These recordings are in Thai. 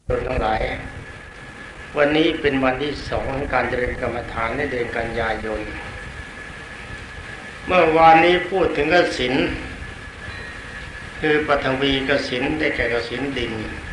ทุกทั้งหลายวันนี้เป็นวันที่สองของการเจริญกรรมฐานในเดือนกันยายนเมื่อวานนี้พูดถึงกสิณคือปฐวีกสิณได้แก่กสิณดิน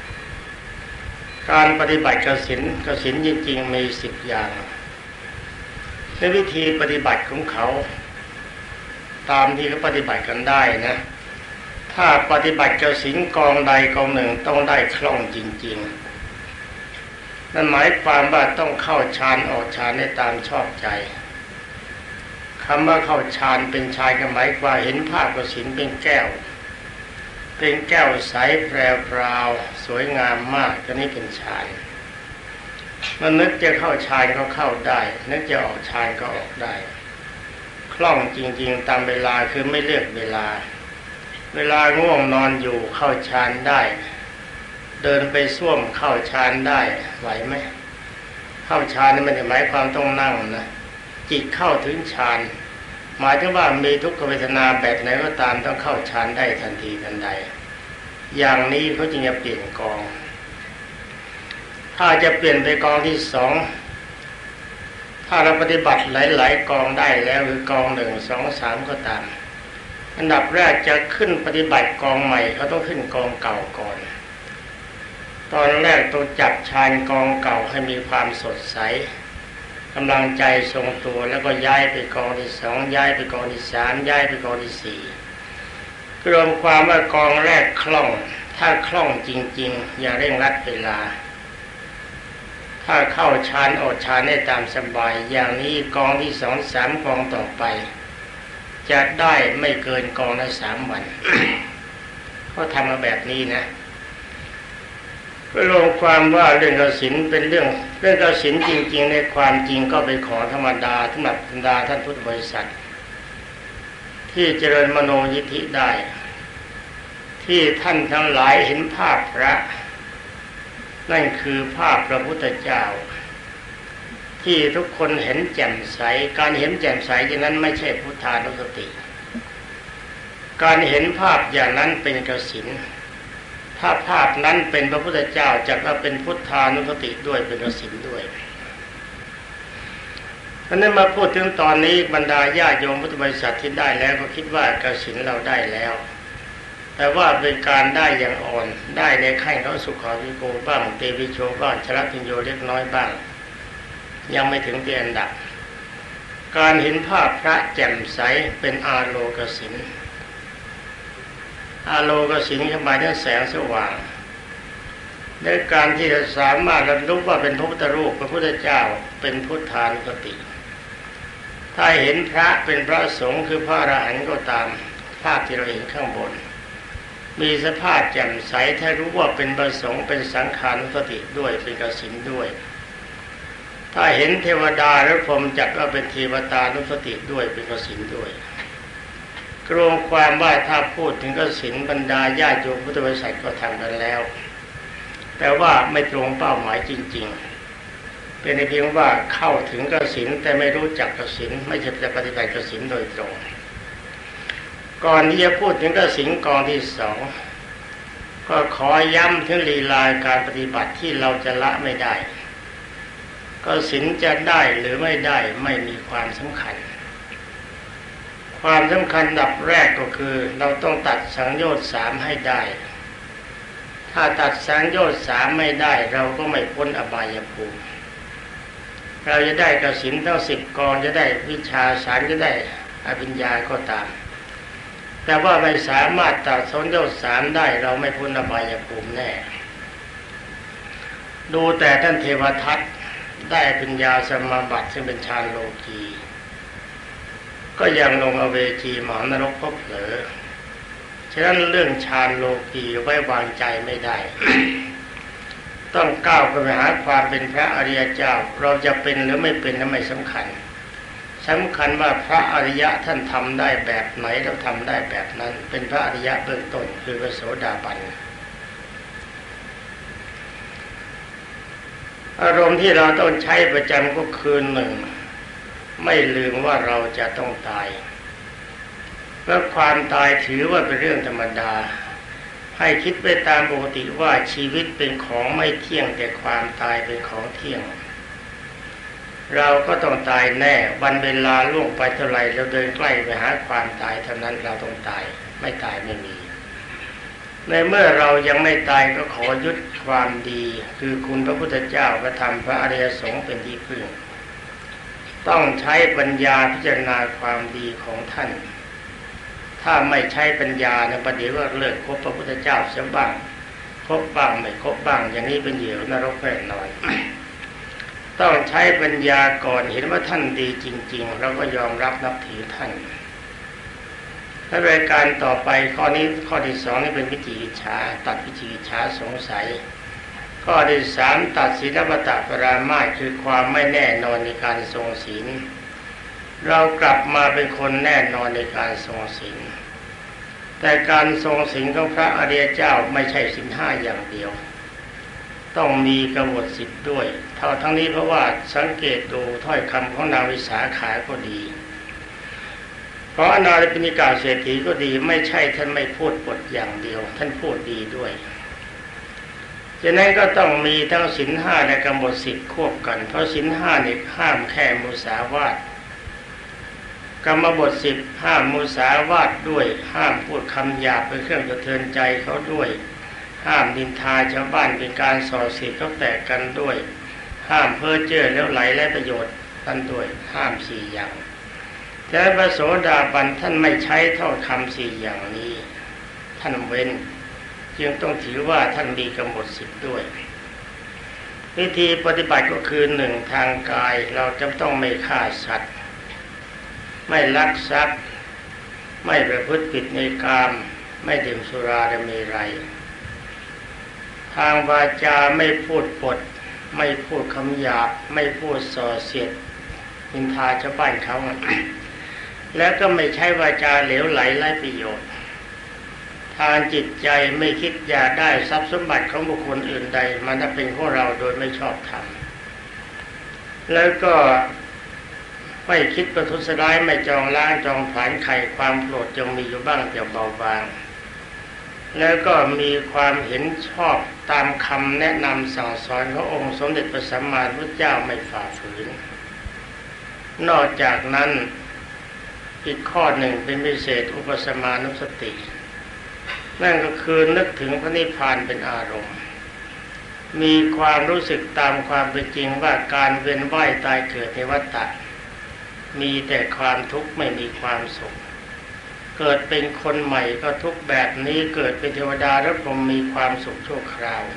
การปฏิบัติกสิณจริงๆมี10อย่างในวิธีปฏิบัติของเขาตามที่เขาปฏิบัติกันได้นะถ้าปฏิบัติกสิณกองใดกองหนึ่งต้องได้คล่องจริงๆนั่นหมายความว่าต้องเข้าฌานออกฌานได้ตามชอบใจคำว่าเข้าฌานเป็นฌานก็หมายความเห็นภาพกสิณเป็นแก้วใสแพรวๆสวยงามมากก็นี้เป็นฌานมันนึกจะเข้าฌานก็เข้าได้นึกจะออกฌานก็ออกได้คล่องจริงๆตามเวลาคือไม่เลือกเวลาง่วงนอนอยู่เข้าฌานได้เดินไปส้วมเข้าฌานได้ไหวไหมเข้าฌานนี่มันหมายความต้องนั่งนะจิตเข้าถึงฌานหมายถึงว่ามีทุกขเวทนาแบบไหนก็ตามต้องเข้าฌานได้ทันทีทันใดอย่างนี้เขาจึงจะเปลี่ยนกองถ้าจะเปลี่ยนไปกองที่สองถ้าเราปฏิบัติหลายๆกองได้แล้วคือกอง1 2 3ก็ตามอันดับแรกจะขึ้นปฏิบัติกองใหม่เขาต้องขึ้นกองเก่าก่อนตอนแรกต้องจับฌานกองเก่าให้มีความสดใสกำลังใจทรงตัวแล้วก็ย้ายไปกองที่สองย้ายไปกองที่สามย้ายไปกองที่สี่รวมความว่ากองแรกคล่องถ้าคล่องจริงๆอย่าเร่งรัดเวลาถ้าเข้าฌานออกฌานได้ตามสบายอย่างนี้กองที่2 3กองต่อไปจะได้ไม่เกินกองละ3 วัน เขาทำมาแบบนี้นะรวมความว่าเรื่องกสิณเป็นเรื่องกสิณจริงๆในความจริงก็เป็นของธรรมดาสำหรับบรรดาท่านพุทธบริษัทที่เจริญมโนยิทธิได้ที่ท่านทั้งหลายเห็นภาพพระนั่นคือภาพพระพุทธเจ้าที่ทุกคนเห็นแจ่มใสการเห็นแจ่มใสอย่างนั้นไม่ใช่พุทธานุสติการเห็นภาพอย่างนั้นเป็นกสิณถ้าภาพนั้นเป็นพระพุทธเจ้าจัดว่าเป็นพุทธานุสติด้วยเป็นกสิณด้วยเพราะนั้นมาพูดถึงตอนนี้บรรดาญาโยมพุทธบริษัทที่ได้แล้วก็คิดว่ากสิณเราได้แล้วแต่ว่าเป็นการได้อย่างอ่อนได้ในขั้นเขาสุขาวิโกบ้างเตวิโชบ้างชรัตติโยเล็กน้อยบ้างยังไม่ถึงที่อันดับการเห็นภาพพระแจ่มใสเป็นอาโลกสิณอาโลกสิณหมายถึงแสงสว่างในการที่จะสามารถระลึกว่าเป็นพระพุทธรูปพระพุทธเจ้าเป็นพุทธานุสติถ้าเห็นพระเป็นพระสงฆ์คือพระอรหันต์ก็ตามภาพที่เราเห็นข้างบนมีสภาพแจ่มใสถ้ารู้ว่าเป็นพระสงฆ์เป็นสังฆานุสติด้วยเป็นกสิณด้วยถ้าเห็นเทวดาหรือพรหมจัดว่าเป็นเทวตานุสติด้วยเป็นกสิณด้วยรวมความว่าถ้าพูดถึงกสิณบรรดาญาโยมพุทธบริษัทก็ทำกันแล้วแต่ว่าไม่ตรงเป้าหมายจริงๆเป็นเพียงว่าเข้าถึงกสิณแต่ไม่รู้จักกสิณไม่ใช่จะปฏิบัติกสิณโดยตรงก่อนที่จะพูดถึงกสิณกองที่สองก็ขอย้ำถึงลีลาการปฏิบัติที่เราจะละไม่ได้กสิณจะได้หรือไม่ได้ไม่มีความสำคัญความสำคัญดับแรกก็คือเราต้องตัดสังโยชน์3ให้ได้ถ้าตัดสังโยชน์3ไม่ได้เราก็ไม่พ้นอบายภูมิเราจะได้กสิณทั้ง10กองจะได้วิชาสารจะได้อภิญญาก็ตามแต่ว่าไม่สามารถตัดสังโยชน์3ได้เราไม่พ้นอบายภูมิแน่ดูแต่ท่านเทวทัตได้ปัญญาสมาบัติซึ่งเป็นฌานโลกีก็ยังลงอเวจีมหานรกก็เผลอฉะนั้นเรื่องฌานโลกีไว้วางใจไม่ได้ ต้องก้าวไปหาความเป็นพระอริยเจ้าเราจะเป็นหรือไม่เป็นนั้นไม่สำคัญว่าพระอริยะท่านทำได้แบบไหนเราทำได้แบบนั้นเป็นพระอริยะเบื้องต้นคือพระโสดาบันอารมณ์ที่เราต้องใช้ประจำก็คือ1ไม่ลืมว่าเราจะต้องตายและความตายถือว่าเป็นเรื่องธรรมดาให้คิดไปตามปกติว่าชีวิตเป็นของไม่เที่ยงแต่ความตายเป็นของเที่ยงเราก็ต้องตายแน่วันเวลาล่วงไปเท่าไรเราเดินใกล้ไปหาความตายเท่านั้นเราต้องตายไม่ตายไม่มีในเมื่อเรายังไม่ตายก็ขอยึดความดีคือคุณพระพุทธเจ้าพระธรรมพระอริยสงฆ์เป็นที่พึ่งต้องใช้ปัญญาพิจารณาความดีของท่านถ้าไม่ใช้ปัญญาเนี่ยประเดี๋ยวก็เลิกคบพระพุทธเจ้าเสียบ้างคบบ้างไม่คบบ้างอย่างนี้เป็นเหยื่อนรกแน่นอน ต้องใช้ปัญญาก่อนเห็นว่าท่านดีจริงๆเราก็ยอมรับนับถือท่านและรายการต่อไปข้อนี้ข้อที่สองนี่เป็นวิจิกิจฉาตัดวิจิกิจฉาสงสัยข้อที่สามตัดศีลปตปรามาสคือความไม่แน่นอนในการทรงศีลเรากลับมาเป็นคนแน่นอนในการทรงศีลแต่การทรงศีลของพระอริยเจ้าไม่ใช่ศีลห้าอย่างเดียวต้องมีกบฏสิบด้วยทั้งนี้เพราะว่าสังเกตดูถ้อยคำของนางวิสาขาก็ดีเพราะอนาถปิณกาเศรษฐีก็ดีไม่ใช่ท่านไม่พูดบทอย่างเดียวท่านพูดดีด้วยฉะนั้นก็ต้องมีทั้งศีลห้าและกบฏสิบควบกันเพราะศีลห้านี่ห้ามแค่มุสาวาทกรรมบทสิบห้ามมุสาวาทด้วยห้ามพูดคำหยาบเป็นเครื่องกระเทือนใจเขาด้วยห้ามนินทาชาวบ้านเป็นการส่อเสียดเขาแตกกันด้วยห้ามเพ้อเจ้อแล้วไหลและประโยชน์กันด้วยห้ามสี่อย่างแต่พระโสดาบันท่านไม่ใช้เท่าคำสี่อย่างนี้ท่านเว้นจึงต้องถือว่าท่านมีกำหนดสิทธิ์ด้วยวิธีปฏิบัติก็คือหนึ่งทางกายเราจะต้องไม่ฆ่าสัตว์ไม่ลักทรัพย์ไม่ประพฤติผิดในกามไม่ดื่มสุราและเมรัยทางวาจาไม่พูดปดไม่พูดคำหยาบไม่พูดส่อเสียดนินทาชาวบ้านเขาแล้วก็ไม่ใช้วาจาเหลวไหลไร้ประโยชน์ทางจิตใจไม่คิดอยากได้ทรัพย์สมบัติของบุคคลอื่นใดมันจะเป็นของเราโดยไม่ชอบธรรมแล้วก็ไม่คิดประทุษร้ายไม่จองล้างจองผลาญใครความโกรธจงมีอยู่บ้างแต่เบาบางแล้วก็มีความเห็นชอบตามคำแนะนำสั่งสอนขององค์สมเด็จพระสัมมาสัมพุทธเจ้าไม่ฝ่าฝืนนอกจากนั้นอีกข้อหนึ่งเป็นพิเศษอุปสมานุสตินั่นก็คือนึกถึงพระนิพพานเป็นอารมณ์มีความรู้สึกตามความเป็นจริงว่าการเวียนว่ายตายเกิดในวัฏฏะมีแต่ความทุกข์ไม่มีความสุขเกิดเป็นคนใหม่ก็ทุกข์แบบนี้เกิดเป็นเทวดาแล้วผมมีความสุขชั่วคราว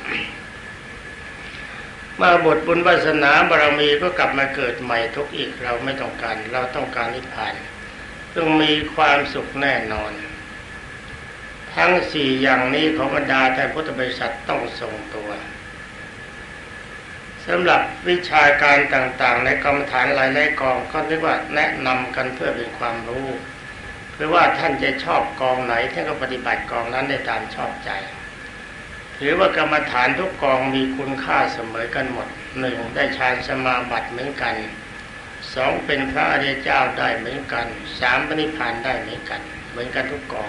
มาบทบุญวาสนาบารมีก็กลับมาเกิดใหม่ทุกข์อีกเราไม่ต้องการเราต้องการนิพพานต้องมีความสุขแน่นอนทั้งสี่อย่างนี้ของบรรดาแต่พุทธบริษัทต้องทรงตัวสำหรับวิชาการต่างๆในกรรมฐานหลายๆกองก็เรียกว่าแนะนำกันเพื่อเป็นความรู้เพื่อว่าท่านจะชอบกองไหนท่านก็ปฏิบัติกองนั้นได้ตามชอบใจถือว่ากรรมฐานทุกกองมีคุณค่าเสมอกันหมดหนึ่งได้ฌานสมาบัติเหมือนกันสองเป็นพระอริยเจ้าได้เหมือนกันสามปณิพพานได้เหมือนกันทุกกอง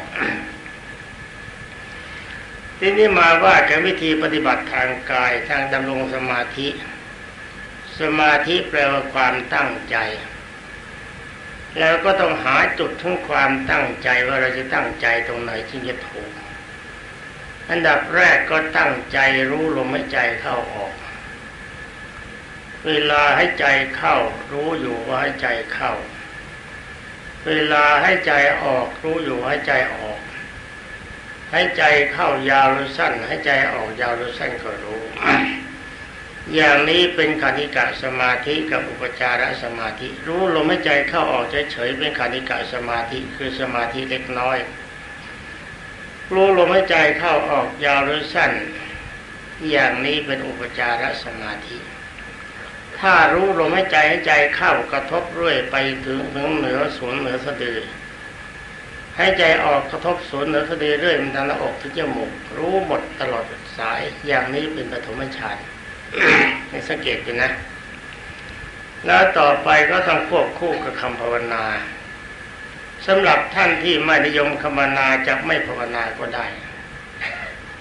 ทีนี้มาว่ากันวิธีปฏิบัติทางกายทางดำรงสมาธิสมาธิแปลว่าความตั้งใจแล้วก็ต้องหาจุดของความตั้งใจว่าเราจะตั้งใจตรงไหนที่จะถูกอันดับแรกก็ตั้งใจรู้ลมหายใจเข้าออกเวลาให้ใจเข้ารู้อยู่ว่าให้ใจเข้าเวลาให้ใจออกรู้อยู่ให้ใจออกให้ใจเข้ายาวหรือสั้นให้ใจออกยาวหรือสั้นก็รู้ อย่างนี้เป็นคณิกะสมาธิกับอุปจารสมาธิรู้ลมหายใจเข้าออกเฉยๆเป็นคณิกะสมาธิคือสมาธิเล็กน้อยรู้ลมหายใจเข้าออกยาวหรือสั้นอย่างนี้เป็นอุปจารสมาธิถ้ารู้ลมหายใจเข้ากระทบเรื่อยไปถึงเหนือศูนย์เหนือสะดือให้ใจออกกระทบศูนย์เหนือสะดือเรื่อยมันทางหน้าอกถึงจมูกรู้หมดตลอดสายอย่างนี้เป็นปฐมฌาน ให้สังเกตดูนะแล้วต่อไปก็ต้องควบคู่กับคำภาวนาสำหรับท่านที่ไม่นิยมคำภาวนาจะไม่ภาวนาก็ได้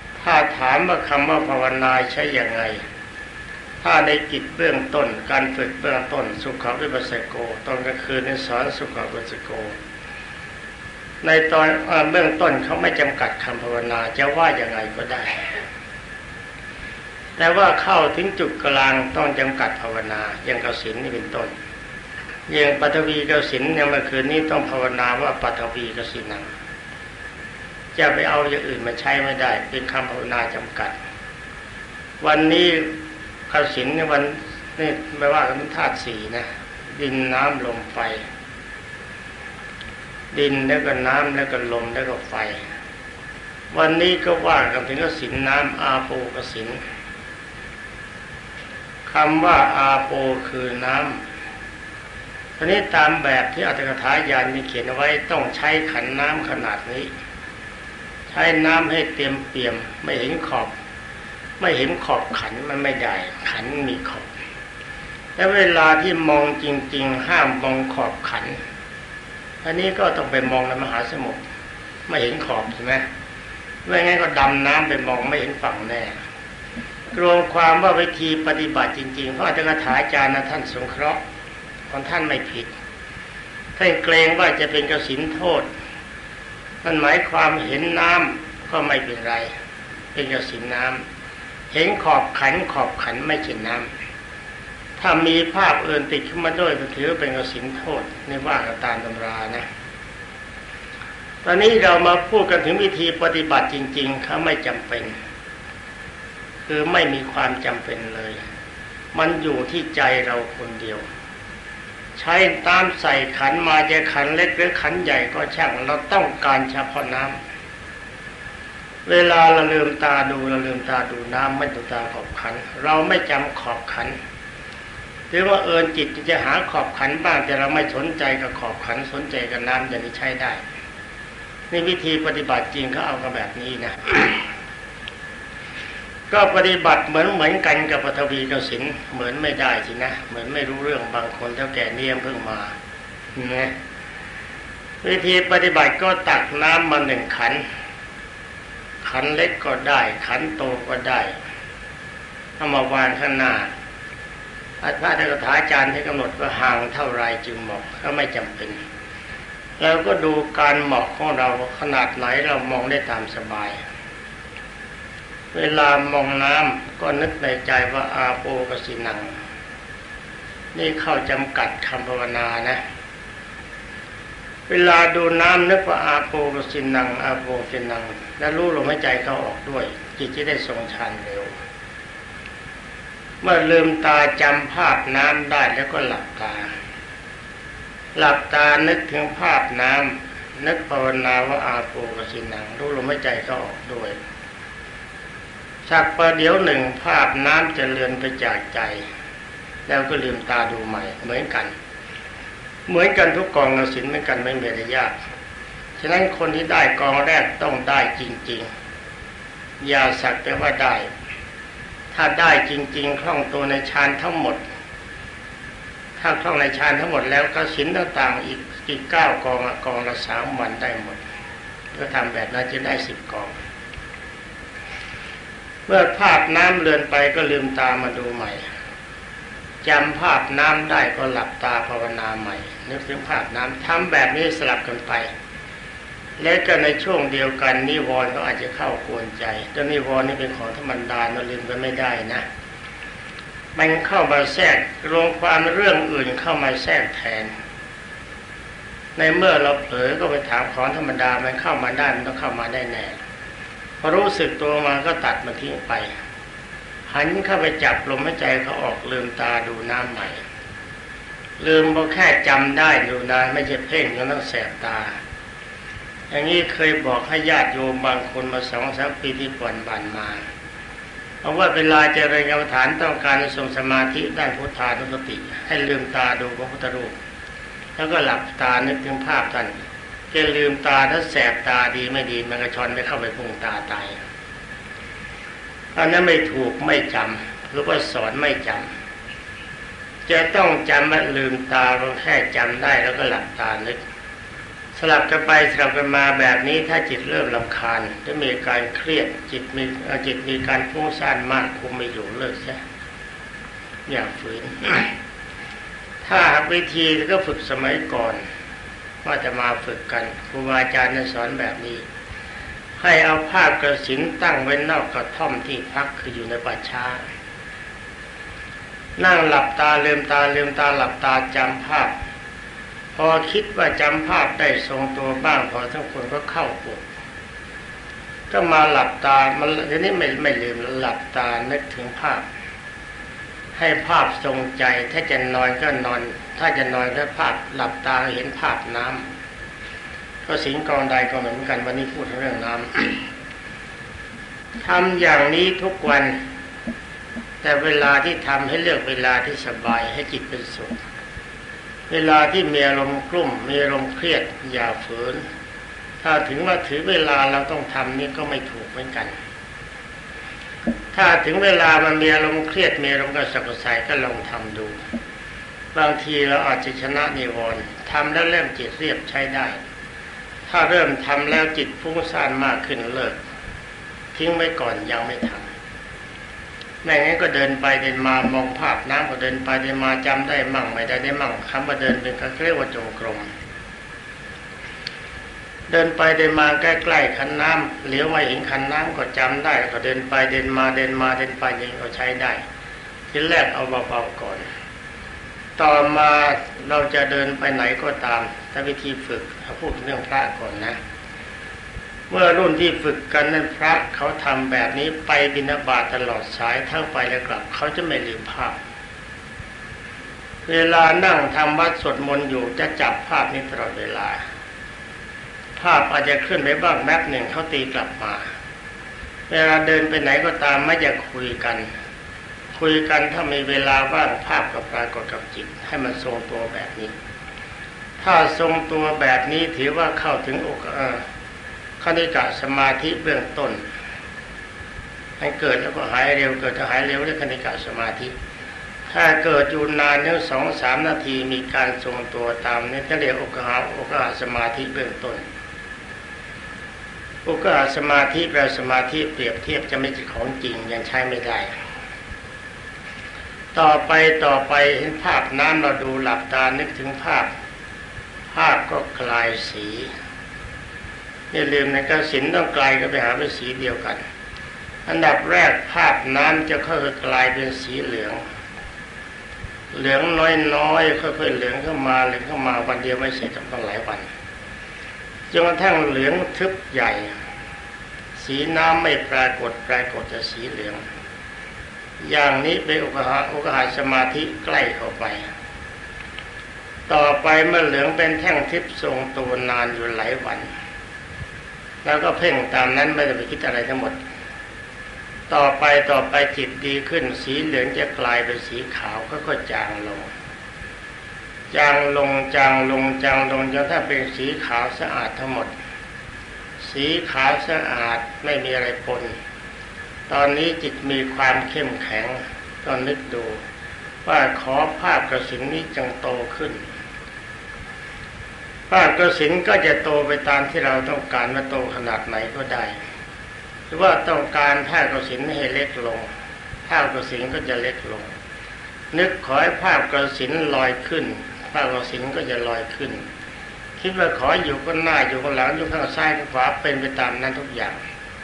ถามว่าคำว่าภาวนาใช้อย่างไรถ้าในกิจเบื้องต้นการฝึกเบื้องต้นสุขวิปัสสโกตอนกลางคืนสอนสุขวิปัสสโกในตอนเบื้องต้นเขาไม่จำกัดคำภาวนาจะว่าอย่างไรก็ได้แต่ว่าเข้าถึงจุดกลางต้องจำกัดภาวนาอย่างกสิณนี่เป็นต้นอย่างปัทวีกสิณอย่างเมื่อคืนนี้ต้องภาวนาว่าปัทวีกสิณังจะไปเอาอย่างอื่นมาใช้ไม่ได้เป็นคำภาวนาจำกัดวันนี้กสิณในวันนี่ไม่ว่ากันธาตุสี่นะดินน้ำลมไฟดินแล้วก็น้ำแล้วก็ลมแล้วก็ไฟวันนี้ก็ว่ากันถึงกสิณน้ำอาโปกสิณคำว่าอาโปคือน้ำทีนี้ตามแบบที่อัตถกถายานมีเขียนเอาไว้ต้องใช้ขันน้ำขนาดนี้ใช้น้ำให้เต็มเปี่ยมไม่เห็นขอบขันมันไม่ได้ขันมีขอบและเวลาที่มองจริงๆห้ามมองขอบขันอันนี้ก็ต้องไปมองในมหาสมุทรไม่เห็นขอบใช่ไหมไม่งั้นก็ดำน้ำไปมองไม่เห็นฝั่งแน่รวมความว่าวิธีปฏิบัติจริงๆเพราะอัตถกถาจารย์นะท่านสงเคราะห์ของท่านไม่ผิดท่านเกรงว่าจะเป็นกสิณโทษมันหมายความเห็นน้ำก็ไม่เป็นไรเป็นกสิณน้ำเห็นขอบขันไม่ใช่น้ำถ้ามีภาพอื่นติดขึ้นมาด้วยก็ถือเป็นกสิณโทษนี่ว่ากันตามตำรานะตอนนี้เรามาพูดกันถึงวิธีปฏิบัติจริงๆเขาไม่จำเป็นคือไม่มีความจำเป็นเลยมันอยู่ที่ใจเราคนเดียวใช้ตามใส่ขันมาจะขันเล็กหรือขันใหญ่ก็ช่างเราต้องการเฉพาะน้ำเวลาเราลืมตาดูน้ำไม่ดูตาขอบขันเราไม่จำขอบขันหรือว่าจิตจะหาขอบขันบ้างแต่เราไม่สนใจกับขอบขันสนใจกับน้ำอย่างนี้ใช้ได้นี่วิธีปฏิบัติจริงเขาเอากันแบบนี้นะ ก็ปฏิบัติเหมือนกันกับปฐวีกสิณเหมือนไม่ได้สินะเหมือนไม่รู้เรื่องบางคนเท่าแก่เนี่ยเพิ่งมาเนี่ยวิธีปฏิบัติก็ตักน้ำมา1 ขันขันเล็กก็ได้ขันโตก็ได้เอามาวางข้างหน้าพระอัตถกถาจารย์ที่กำหนดว่าห่างเท่าไรจึงเหมาะก็ไม่จำเป็นแล้วก็ดูการเหมาะของเราขนาดไหนเรามองได้ตามสบายเวลามองน้ำก็นึกในใจว่าอาโปกสิณังนี่เข้าจำกัดคำภาวนานะเวลาดูน้ำนึกว่าอาโปกสิณังอาโปกสิณังแล้วรู้ลมหายใจเข้าออกด้วยจิตจะได้ทรงฌานเร็วเมื่อลืมตาจำภาพน้ำได้แล้วก็หลับตานึกถึงภาพน้ำนึกภาวนาว่าอาโปกสิณังรู้ลมหายใจเข้าออกด้วยสักประเดี๋ยวหนึ่งภาพน้ำจะเลือนไปจากใจแล้วก็ลืมตาดูใหม่เหมือนกันทุกกองกสิณเหมือนกันไม่มีอะไรยากฉะนั้นคนที่ได้กองแรกต้องได้จริงๆอย่าสักแต่ว่าได้ถ้าได้จริงๆคล่องตัวในฌานทั้งหมดถ้าคล่องในฌานทั้งหมดแล้วกสิณต่างๆอีก9 กองละ3 วันได้หมดก็ทำแบบนั้นจะได้10 กองเมื่อภาพน้ำเลือนไปก็ลืมตามาดูใหม่จำภาพน้ำได้ก็หลับตาภาวนาใหม่นึกถึงภาพน้ำทำแบบนี้สลับกันไปและก็ในช่วงเดียวกันนิวรณ์ก็อาจจะเข้ากวนใจแต่นิวรณ์นี่เป็นของธรรมดาเราลืมกันไม่ได้นะมันเข้ามาแทรกรวมความเรื่องอื่นเข้ามาแทรกแทนในเมื่อเราเผลอก็ไปถามของธรรมดามันเข้ามาได้มันต้องเข้ามาได้แน่พอรู้สึกตัวมาก็ตัดมันทิ้งไปหันเข้าไปจับลมหายใจเขาออกลืมตาดูน้ำใหม่ลืมก็แค่จำได้ดูได้ไม่ใช่เพ่งจนต้องแสบตาอย่างนี้เคยบอกให้ญาติโยมบางคนมา2-3 ปีที่ผ่านมาเพราะว่าเวลาเจริญกรรมฐานต้องการทรงสมาธิด้านพุทธานุสติให้ลืมตาดูพระพุทธรูปแล้วก็หลับตานึกถึงภาพท่านจะลืมตาถ้าแสบตาดีไม่ดีมันก็ชอนไปเข้าไปพุ่งตาตายอันนั้นไม่ถูกไม่จำหรือว่าสอนไม่จำจะต้องจำว่าลืมตาก็แค่จำได้แล้วก็หลับตานึกสลับกันไปสลับกันมาแบบนี้ถ้าจิตเริ่มรำคาญจะมีการเครียดจิตมีการฟุ้งซ่านมากคุมไม่อยู่เลิกซะอย่าฝืน ถ้าวิธีก็ฝึกสมัยก่อนว่าจะมาฝึกกันครูบาอาจารย์สอนแบบนี้ให้เอาผ้ากฐินตั้งไว้นอกกระท่อมที่พักคืออยู่ในป่าช้านั่งหลับตาลืมตาหลับตาจำภาพพอคิดว่าจำภาพได้ทรงตัวบ้างพอทั้งคนก็เข้าอกก็มาหลับตามันทีนี้ไม่ลืมหลับตานึกถึงภาพให้ภาพทรงใจถ้าจะนอนก็นอนถ้าจะนอนก็ภาพหลับตาเห็นภาพน้ำก็สิงกองใดกองหนึ่งเหมือนกันวันนี้พูดเรื่องน้ำทำอย่างนี้ทุกวันแต่เวลาที่ทำให้เลือกเวลาที่สบายให้จิตเป็นสุขเวลาที่มีอารมณ์กลุ้มมีอารมณ์เครียดอย่าฝืนถ้าถึงว่าถือเวลาเราต้องทำนี่ก็ไม่ถูกเหมือนกันถ้าถึงเวลามันมีอารมณ์เครียดมีอารมณ์กระสับกระส่ายก็ลองทำดูบางทีเราอาจจะชนะนิวรณ์ทำแล้วเริ่มจิตเรียบใช้ได้ถ้าเริ่มทำแล้วจิตฟุ้งซ่านมากขึ้นเลิกทิ้งไว้ก่อนยังไม่ทำไม่งั้นก็เดินไปเดินมามองภาพน้ำก็เดินไปเดินมาจำได้มั่งไม่ได้มั่งคำว่าเดินเป็นก็เรียกว่าจงกรมเดินไปเดินมาใกล้ๆคันน้ำเหลียวมาเห็นคันน้ำก็จำได้ก็เดินไปเดินมาเดินไปอย่างนี้ก็ใช้ได้ทีแรกเอาเบาๆก่อนต่อมาเราจะเดินไปไหนก็ตามถ้าวิธีฝึกพูดเรื่องพระก่อนนะเมื่อรุ่นที่ฝึกกันนั้นพระเขาทำแบบนี้ไปบิณฑบาตตลอดสายทั้งไปและกลับเขาจะไม่ลืมภาพเวลานั่งทำวัดสวดมนต์อยู่จะจับภาพนี้ตลอดเวลาภาพอาจจะเคลื่อนไปบ้างแป๊บหนึ่งเขาตีกลับมาเวลาเดินไปไหนก็ตามไม่จะคุยกันถ้ามีเวลาว่างภาพก็ปรากฏกับจิตให้มันทรงตัวแบบนี้ถ้าทรงตัวแบบนี้ถือว่าเข้าถึงคณิกะสมาธิเบื้องต้นให้เกิดแล้วก็หายเร็วเกิดจะหายเร็วเรียกคณิกะสมาธิถ้าเกิดอยู่นานถึง 2-3 นาทีมีการทรงตัวตามนี้จะเรียกอกหะสมาธิเบื้องต้นอกหะสมาธิแปลสมาธิเปรียบเทียบจะไม่ใช่ของจริงยังใช้ไม่ได้ต่อไปเห็นภาพน้ำเราดูหลับตานึกถึงภาพก็กลายสีอย่าลืมนะกสิณต้องกลายก็ไปหาเป็นสีเดียวกันอันดับแรกภาพน้ำจะค่อยๆกลายเป็นสีเหลืองน้อยๆค่อยๆเหลืองเข้ามาวันเดียวไม่เสร็จต้องหลายวันจนกระทั่งเหลืองทึบใหญ่สีน้ำไม่ปรากฏจะสีเหลืองอย่างนี้เป็นอกหะสมาธิใกล้เข้าไปต่อไปเมื่อเหลืองเป็นแท่งทิพย์ทรงตัวนานอยู่หลายวันแล้วก็เพ่งตามนั้นไม่ได้ไปคิดอะไรทั้งหมดต่อไปจิตดีขึ้นสีเหลืองจะกลายเป็นสีขาวก็จางลงจนถ้าเป็นสีขาวสะอาดทั้งหมดสีขาวสะอาดไม่มีอะไรปนตอนนี้จิตมีความเข้มแข็งก็นึกดูว่าขอภาพกสิณนี้จงโตขึ้นภาพกสิณก็จะโตไปตามที่เราต้องการว่าโตขนาดไหนก็ได้หรือว่าต้องการภาพกสิณให้เล็กลงภาพกสิณก็จะเล็กลงนึกขอให้ภาพกสิณลอยขึ้นภาพกสิณก็จะลอยขึ้นคิดว่าขออยู่ข้างหน้าอยู่ข้างหลังอยู่ข้างซ้ายข้างขวาเป็นไปตามนั้นทุกอย่าง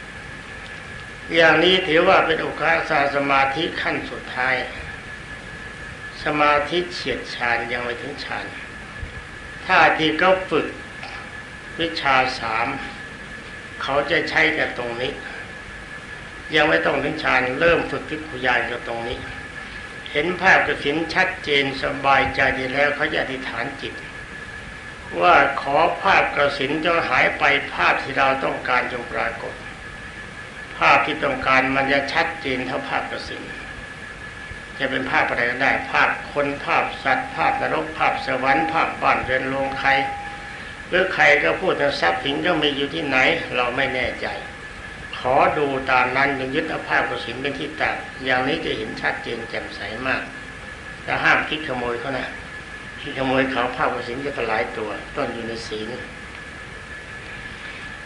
นี้ถือว่าเป็นอุคหะสมาธิขั้นสุดท้ายสมาธิเฉียดฌานยังไม่ถึงฌานถ้าที่เขาฝึกวิชา3เขาจะใช้กันตรงนี้ยังไม่ต้องถึงฌานเริ่มฝึกทิพยานกันตรงนี้เห็นภาพกสิณชัดเจนสบายใจดีแล้วเขาจะอธิษฐานจิตว่าขอภาพกสิณจงหายไปภาพที่เราต้องการจงปรากฏภาพที่ต้องการมันจะชัดเจนเท่าภาพกสิณจะเป็นภาพอะไรก็ได้ภาพคนภาพสัตว์ภาพนรกภาพสวรรค์ภาพบ้านเรือนโรงใครหรือใครก็พูดถึงทรัพย์สินก็มีอยู่ที่ไหนเราไม่แน่ใจขอดูตามนั้นยังยึดเอาภาพกสิณเป็นที่ตั้งอย่างนี้จะเห็นชัดเจนแจ่มใสมากแต่ห้ามคิดขโมยเขานะคิดขโมยเขาภาพกสิณจะหลายตัวต้นอยู่ในศีล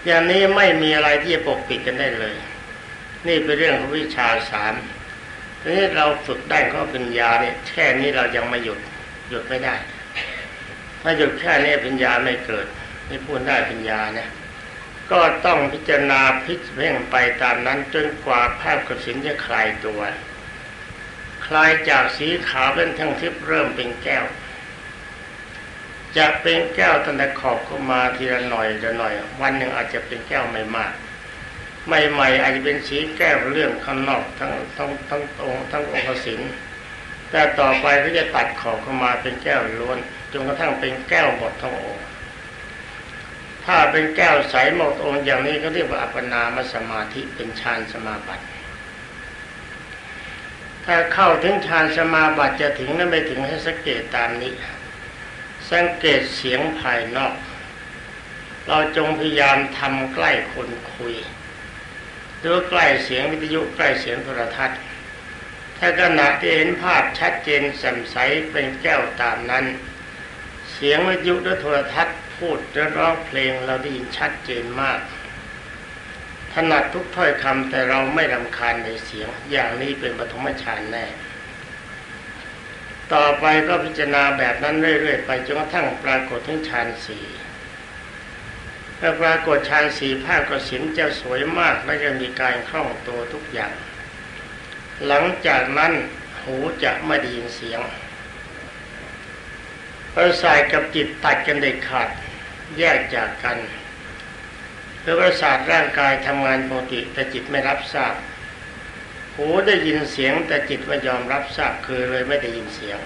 อย่างนี้ไม่มีอะไรที่จะปกปิดกันได้เลยนี่เป็นเรื่องของวิชาสามทีนี้เราฝึกได้ก็ปัญญาเนี่ยแค่นี้เรายังไม่หยุดไม่ได้ถ้าหยุดแค่นี้ปัญญาไม่เกิดไม่พูดได้ปัญญาเนี่ยก็ต้องพิจารณาพิจเพ่งไปตามนั้นจนกว่าภาพกสิณจะคลายตัวคลายจากสีขาวเป็นทั้งทิพย์เริ่มเป็นแก้วจะเป็นแก้วตั้งแต่ขอบเข้ามาทีละหน่อยละหน่อยวันหนึ่งอาจจะเป็นแก้วไม่มากใหม่ๆอาจจะเป็นสีแก้วเรื่องข้างนอกทั้งองค์กสิณแต่ต่อไปก็จะตัดขอบเข้ามาเป็นแก้วล้วนจนกระทั่งเป็นแก้วหมดทั้งองค์ถ้าเป็นแก้วใสหมดองค์อย่างนี้ก็เรียกว่าอัปปนามสมาธิเป็นฌานสมาบัติถ้าเข้าถึงฌานสมาบัติจะถึงนั้นไม่ถึงให้สังเกตตามนี้สังเกตเสียงภายนอกเราจงพยายามทำใกล้คนคุยหรือใกล้เสียงวิทยุใกล้เสียงโทรทัศน์ถ้าขณะที่เห็นภาพชัดเจนแจ่มใสเป็นแก้วตามนั้นเสียงวิทยุหรือโทรทัศน์พูดและร้องเพลงเราได้ยินชัดเจนมากถนัดทุกถ้อยคำแต่เราไม่รำคาญในเสียงอย่างนี้เป็นปฐมฌานแน่ต่อไปก็พิจารณาแบบนั้นเรื่อยๆไปจนกระทั่งปรากฏถึงฌานสี่เมื่อปรากฏฌานสี่ภาพกสิณจะสวยมากและจะมีการคล่องตัวทุกอย่างหลังจากนั้นหูจะไม่ได้ยินเสียงประสาทกับจิตตัดกันเด็ดขาดแยกจากกันคือประสาทร่างกายทำงานปกติแต่จิตไม่รับทราบหูได้ยินเสียงแต่จิตไม่ยอมรับทราบคือเลยไม่ได้ยินเสียง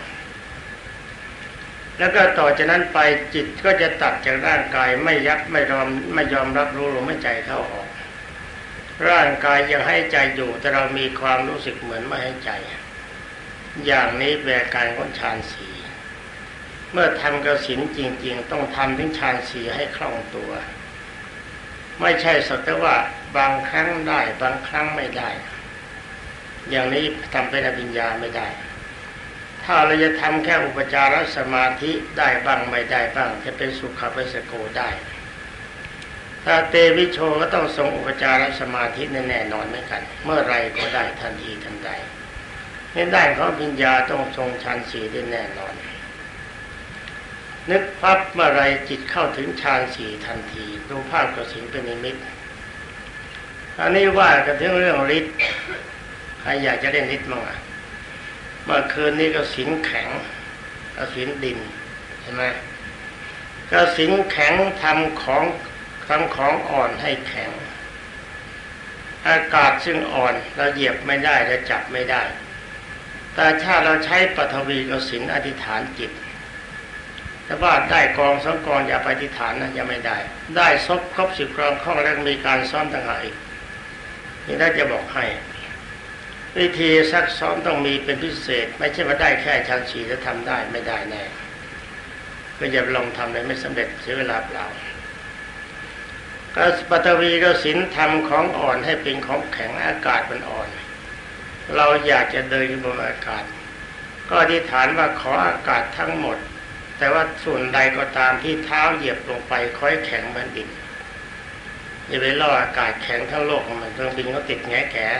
แล้วก็ต่อจากนั้นไปจิตก็จะตัดจากร่างกายไม่ยอมรับรู้ลมหายใจเข้าออกร่างกายยังให้ใจอยู่แต่เรามีความรู้สึกเหมือนไม่ให้ใจอย่างนี้เป็นอาการของฌานสี่เมื่อทำกสิณจริงๆต้องทำถึงฌานสี่ให้คล่องตัวไม่ใช่สักแต่ว่าบางครั้งได้บางครั้งไม่ได้อย่างนี้ทำเป็นอภิญญาไม่ได้ถ้าเราจะทำแค่อุปจารสมาธิได้บ้างไม่ได้บ้างจะเป็นสุขปัสสโกได้ถ้าเตวิโชก็ต้องทรงอุปจารสมาธิแน่นอนเหมือนกันเมื่อไรก็ได้ทันทีทันใดในด้านของอภิญญาต้องทรงฌานสี่ได้แน่นอนนึกพับเมื่อไรจิตเข้าถึงฌานสี่ทันทีดูภาพกสิณเป็นนิมิตอันนี้ว่ากันถึงเรื่องฤทธิ์ใครอยากจะเล่นฤทธิ์มั้งอ่ะเมื่อคืนนี้กสิณแข็งกสิณดินใช่ไหมกสิณแข็งทำของอ่อนให้แข็งอากาศซึ่งอ่อนเราเหยียบไม่ได้และจับไม่ได้แต่ถ้าเราใช้ปฐวีกสิณอธิษฐานจิตแต่ว่าได้กองสองกองอย่าไปอธิษฐานนะยังไม่ได้ครบ10 กองข้องแล้วมีการซ้อมต่างหากอีกนี่น่าจะบอกให้วิธีซักซ้อมต้องมีเป็นพิเศษไม่ใช่ว่าได้แค่ฌานสี่จะทำได้ไม่ได้แน่ก็อย่าลองทำเลยไม่สำเร็จเสียเวลาเปล่าก็ปฐวีกสิณทำของอ่อนให้เป็นของแข็งอากาศมันอ่อนเราอยากจะเดินบนอากาศก็อธิษฐานว่าขออากาศทั้งหมดแต่ว่าส่วนใดก็ตามที่เท้าเหยียบลงไปค่อยแข็งเหมือนดินอย่าไปล่ออากาศแข็งทั้งโลกมันเครื่องบินก็ติดแง่แก่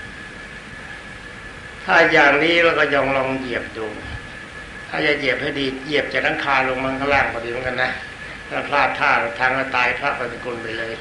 ถ้าอย่างนี้เราก็ลองเหยียบดูถ้าจะเหยียบให้ดีเหยียบจากหลังคาลงมาข้างล่างก็ดีเหมือนกันนะถ้าพลาดท่าทางก็ตายพระปฏิกูลไปเลย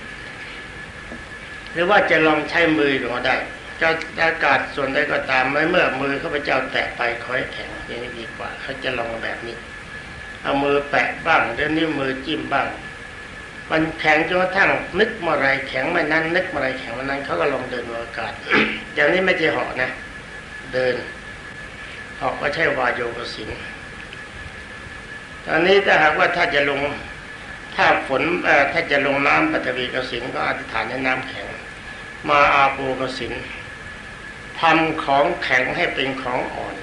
หรือว่าจะลองใช้มือก็ได้จะอากาศส่วนใดก็ตามไม่เมื่อมือข้าพเจ้าแตะไปค่อยแข็งอย่างนี้ดีกว่าเขาจะลองแบบนี้เอามือแปะบ้างแล้วนิ้วมือจิ้มบ้างมันแข็งจนกระทั่งนึกเมื่อไรแข็งไม่นั้นนึกเมื่อไรแข็งไม่นั้นเขาก็ลองเดินบนอากาศ อย่างนี้ไม่ใช่เหาะนะเดินเหาะก็ใช่วายโยกสิณตอนนี้ถ้าหากว่าถ้าจะลงถ้าจะลงน้ำปฐวีกสิณก็อธิษฐานในน้ำแข็งมาอาโปกสิณทำของแข็งให้เป็นของอ่อน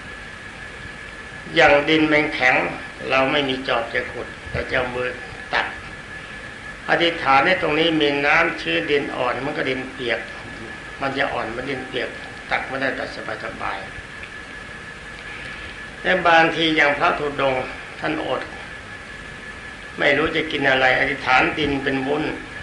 อย่างดินมันแข็งเราไม่มีจอบจะขุดเราจะเอามือตักอธิษฐานในตรงนี้มีน้ำชื้นดินอ่อนมันก็ดินเปียกมันจะอ่อนมันดินเปียกตักไม่ได้แต่สบายๆแต่บางทีอย่างพระธุดงค์ท่านอดไม่รู้จะกินอะไรอธิษฐานดินเป็นวุ้น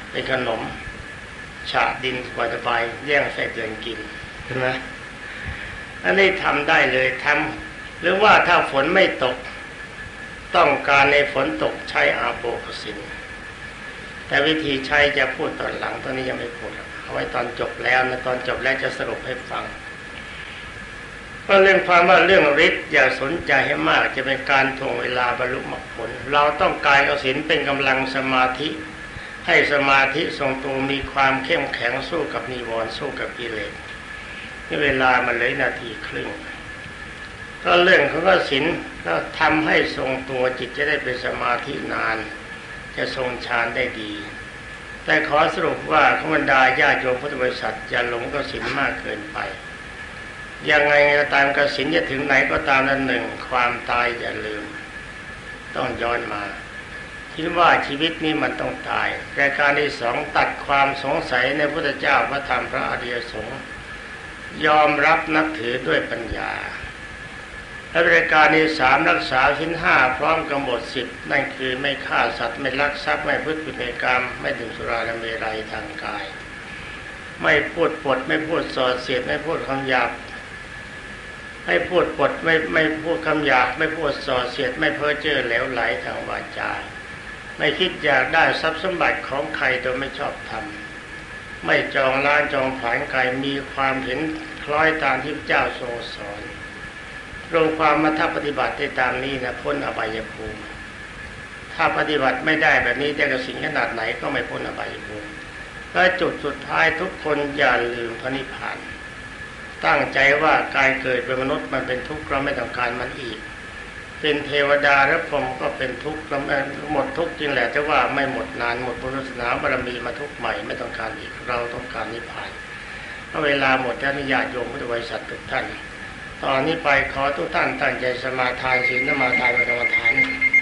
เป็นขนมฉะดินสบายๆแย่งไส้เดือนกินเห็นไหมอันนี้ทำได้เลยทำหรือว่าถ้าฝนไม่ตกต้องการในฝนตกใช้อาโปกสินแต่วิธีใช้จะพูดตอนหลังตอนนี้ยังไม่พูดเอาไว้ตอนจบแล้วนะตอนจบแล้วจะสรุปให้ฟังก็เรื่องความว่าเรื่องฤทธิ์อย่าสนใจให้มากจะเป็นการถ่วงเวลาบรรลุมรรคผลเราต้องการเอาศีลเป็นกำลังสมาธิให้สมาธิทรงตัวมีความเข้มแข็งสู้กับนิวรณ์สู้กับกิเลสนี่เวลามันเลยนาทีครึ่งก็เรื่องของศีลก็ทำให้ทรงตัวจิตจะได้เป็นสมาธินานจะทรงฌานได้ดีแต่ขอสรุปว่าขบรรดาญาโยมพุทธบริษัทอย่าหลงกับศีลมากเกินไปยังไงก็ตามกสิณจะถึงไหนก็ตามนั้นหนึ่งความตายอย่าลืมต้องย้อนมาคิดว่าชีวิตนี้มันต้องตายแต่การที่สองตัดความสงสัยในพระพุทธเจ้าพระธรรมพระอริยสงฆ์ยอมรับนับถือด้วยปัญญาและรายการที่สามรักษาศีลห้าพร้อมกำหนดสิทธิ์นั่นคือไม่ฆ่าสัตว์ไม่ลักทรัพย์ไม่พูดผิดในกรรมไม่ดื่มสุราและเมรัยทางกายไม่พูดปดไม่พูดส่อเสียดไม่พูดคำหยาบไม่พูดปดไม่พูดคำหยาบไม่พูดส่อเสียดไม่เพ้อเจ้อเหลวไหลทางวาจาไม่คิดอยากได้ทรัพย์สมบัติของใครโดยไม่ชอบธรรมไม่จองล้างจองผลาญใครมีความเห็นคล้อยตามที่พระเจ้าทรงสอนลงความมาถ้าปฏิบัติได้ตามนี้นะพ้นอบายภูมิถ้าปฏิบัติไม่ได้แบบนี้แต่กสิณขนาดไหนก็ไม่พ้นอบายภูมิและจุดสุดท้ายทุกคนอย่าลืมพระนิพพานตั้งใจว่าการเกิดเป็นมนุษย์มันเป็นทุกข์เราไม่ต้องการมันอีกเป็นเทวดาและพรหมก็เป็นทุกข์หมดทุกข์จริงแหละแต่ว่าไม่หมดนานหมดบุญศาสนาบารมีมาทุกข์ใหม่ไม่ต้องการอีกเราต้องการนิพพานเวลาหมดแล้วญาติโยมพุทธบริษัททุกท่านตอนนี้ไปขอทุกท่านตั้งใจสมาทานศีลสมาทานกรรมฐาน